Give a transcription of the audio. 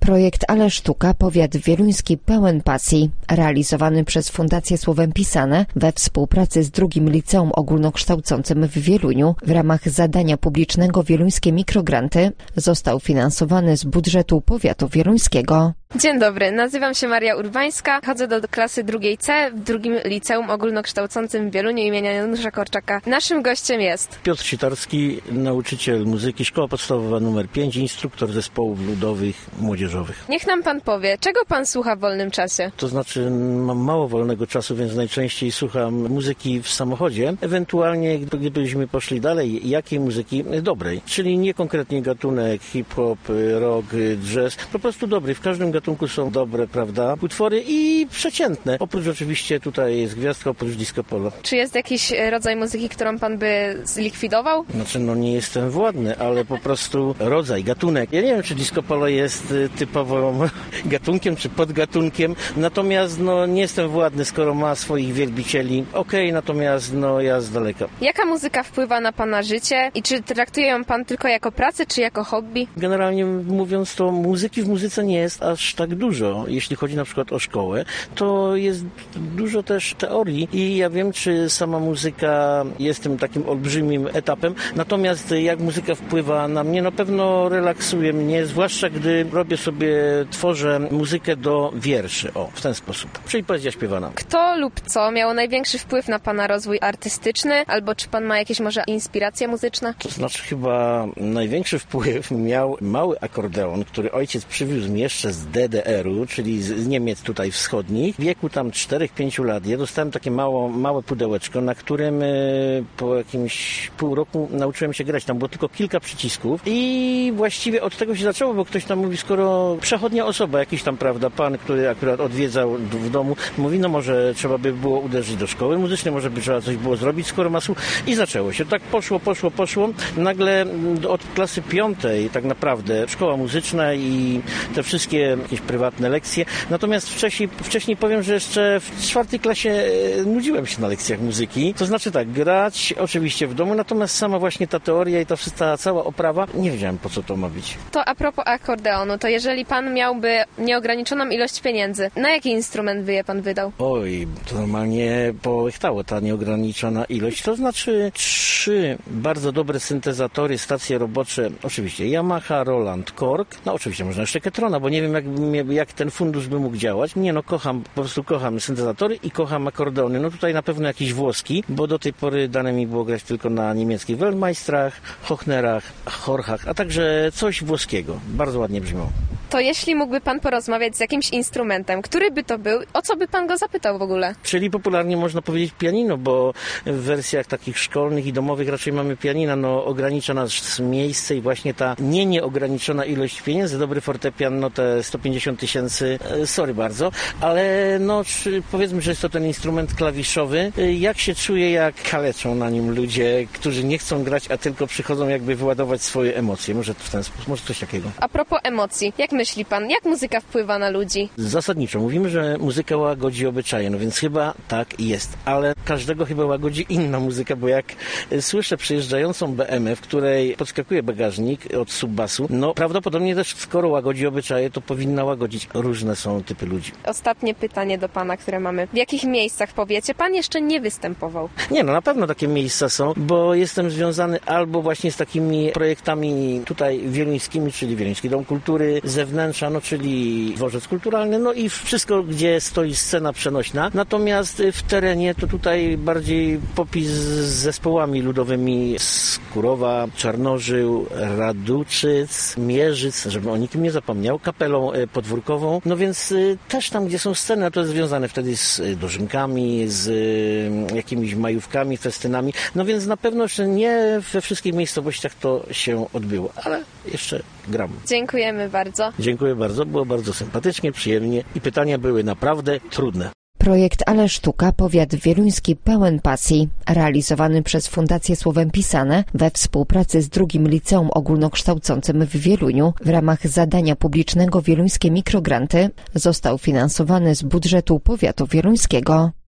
Projekt Ale Sztuka, powiat wieluński pełen pasji, realizowany przez Fundację Słowem Pisane we współpracy z drugim liceum ogólnokształcącym w Wieluniu w ramach zadania publicznego Wieluńskie Mikrogranty, został finansowany z budżetu powiatu wieluńskiego. Dzień dobry, nazywam się Maria Urbańska, chodzę do klasy drugiej C w drugim liceum ogólnokształcącym w Wieluniu imienia Janusza Korczaka. Naszym gościem jest Piotr Sitarski, nauczyciel muzyki, Szkoła Podstawowa nr 5, instruktor zespołów ludowych, młodzieżowych. Niech nam pan powie, czego pan słucha w wolnym czasie? To znaczy, mam mało wolnego czasu, więc najczęściej słucham muzyki w samochodzie. Ewentualnie, gdybyśmy poszli dalej, jakiej muzyki? Dobrej. Czyli nie konkretnie gatunek, hip-hop, rock, jazz, po prostu dobry. W każdym gatunku są dobre, prawda, utwory i przeciętne. Oprócz oczywiście tutaj jest gwiazdka, oprócz disco polo. Czy jest jakiś rodzaj muzyki, którą pan by zlikwidował? Znaczy, nie jestem władny, ale po prostu rodzaj, gatunek. Ja nie wiem, czy disco polo jest typowym gatunkiem, czy podgatunkiem, natomiast nie jestem władny, skoro ma swoich wielbicieli. Okej, natomiast ja z daleka. Jaka muzyka wpływa na pana życie i czy traktuje ją pan tylko jako pracę, czy jako hobby? Generalnie mówiąc, to muzyki w muzyce nie jest aż tak dużo. Jeśli chodzi na przykład o szkołę, to jest dużo też teorii i ja wiem, czy sama muzyka jest tym takim olbrzymim etapem, natomiast jak muzyka wpływa na mnie, na pewno relaksuje mnie, zwłaszcza gdy tworzę muzykę do wierszy, w ten sposób, czyli poezja śpiewana. Kto lub co miało największy wpływ na pana rozwój artystyczny, albo czy pan ma jakieś może inspiracje muzyczne? To znaczy chyba największy wpływ miał mały akordeon, który ojciec przywiózł mi jeszcze z DDR-u, czyli z Niemiec tutaj wschodnich. W wieku tam 4-5 lat ja dostałem takie małe pudełeczko, na którym po jakimś pół roku nauczyłem się grać. Tam było tylko kilka przycisków i właściwie od tego się zaczęło, bo ktoś tam mówi, skoro przechodnia osoba, jakiś tam, prawda, pan, który akurat odwiedzał w domu, mówi, może trzeba by było uderzyć do szkoły muzycznej, może by trzeba coś było zrobić, skoro ma słuch. I zaczęło się. Tak poszło. Nagle od klasy 5 tak naprawdę szkoła muzyczna i te wszystkie jakieś prywatne lekcje. Natomiast wcześniej powiem, że jeszcze w 4 klasie nudziłem się na lekcjach muzyki. To znaczy tak, grać oczywiście w domu, natomiast sama właśnie ta teoria i ta cała oprawa, nie wiedziałem, po co to ma być. To a propos akordeonu, to jeżeli pan miałby nieograniczoną ilość pieniędzy, na jaki instrument by je pan wydał? Oj, to normalnie połechtało ta nieograniczona ilość. To znaczy 3 bardzo dobre syntezatory, stacje robocze, oczywiście Yamaha, Roland, Korg, oczywiście można jeszcze Ketrona, bo nie wiem jak ten fundusz by mógł działać. Po prostu kocham syntezatory i kocham akordeony. Tutaj na pewno jakiś włoski, bo do tej pory dane mi było grać tylko na niemieckich Weltmeistrach, Hochnerach, Horchach, a także coś włoskiego. Bardzo ładnie brzmiało. To jeśli mógłby pan porozmawiać z jakimś instrumentem, który by to był, o co by pan go zapytał w ogóle? Czyli popularnie można powiedzieć pianino, bo w wersjach takich szkolnych i domowych raczej mamy pianina, ogranicza nas miejsce i właśnie ta nieograniczona ilość pieniędzy, dobry fortepian, te 150 000, sorry bardzo, ale powiedzmy, że jest to ten instrument klawiszowy. Jak się czuje, jak kaleczą na nim ludzie, którzy nie chcą grać, a tylko przychodzą jakby wyładować swoje emocje. Może w ten sposób, może coś takiego. A propos emocji, jak myśli pan, jak muzyka wpływa na ludzi? Zasadniczo. Mówimy, że muzyka łagodzi obyczaje, więc chyba tak jest, ale każdego chyba łagodzi inna muzyka, bo jak słyszę przejeżdżającą BM, w której podskakuje bagażnik od subbasu, prawdopodobnie też skoro łagodzi obyczaje, to powinna łagodzić. Różne są typy ludzi. Ostatnie pytanie do pana, które mamy. W jakich miejscach, powiecie, pan jeszcze nie występował? Nie, na pewno takie miejsca są, bo jestem związany albo właśnie z takimi projektami tutaj wieluńskimi, czyli Wieluński Dom Kultury, ze wnętrza, czyli dworzec kulturalny, i wszystko, gdzie stoi scena przenośna. Natomiast w terenie to tutaj bardziej popis z zespołami ludowymi z Kurowa, Czarnożył, Raduczyc, Mierzyc, żeby o nikim nie zapomniał, kapelą podwórkową. Więc też tam, gdzie są sceny, to jest związane wtedy z dożynkami, z jakimiś majówkami, festynami. Więc na pewno jeszcze nie we wszystkich miejscowościach to się odbyło, ale jeszcze gram. Dziękujemy bardzo. Dziękuję bardzo, było bardzo sympatycznie, przyjemnie i pytania były naprawdę trudne. Projekt Ale Sztuka, powiat wieluński pełen pasji, realizowany przez Fundację Słowem Pisane we współpracy z drugim liceum ogólnokształcącym w Wieluniu w ramach zadania publicznego Wieluńskie Mikrogranty, został finansowany z budżetu powiatu wieluńskiego.